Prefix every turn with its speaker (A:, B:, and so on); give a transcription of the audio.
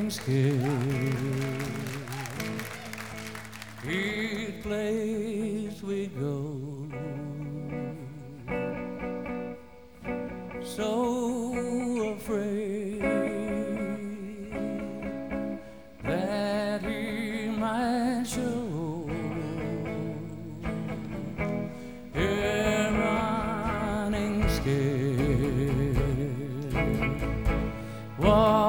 A: running scared. Each place we go, so afraid that he might show. Here running scared.